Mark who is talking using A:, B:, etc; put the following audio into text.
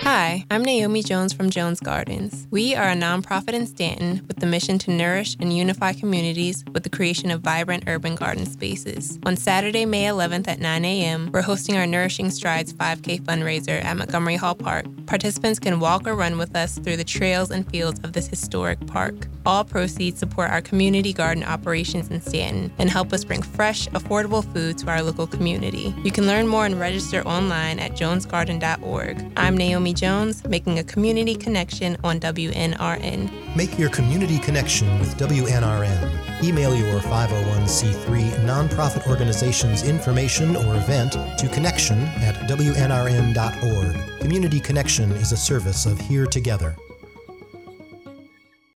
A: Hi, I'm Naomi Jones from Jones Gardens. We are a nonprofit in Stanton with the mission to nourish and unify communities with the creation of vibrant urban garden spaces. On Saturday, May 11th at 9 a.m., we're hosting our Nourishing Strides 5K fundraiser at Montgomery Hall Park. Participants can walk or run with us through the trails and fields of this historic park. All proceeds support our community garden operations in Stanton and help us bring fresh, affordable food to our local community. You can learn more and register online at jonesgarden.org. I'm Naomi Jones, making a community connection on WNRN.
B: Make your community connection with WNRN. Email your 501c3 nonprofit organization's information or event to connection@wnrn.org. Community Connection is a service of Here Together.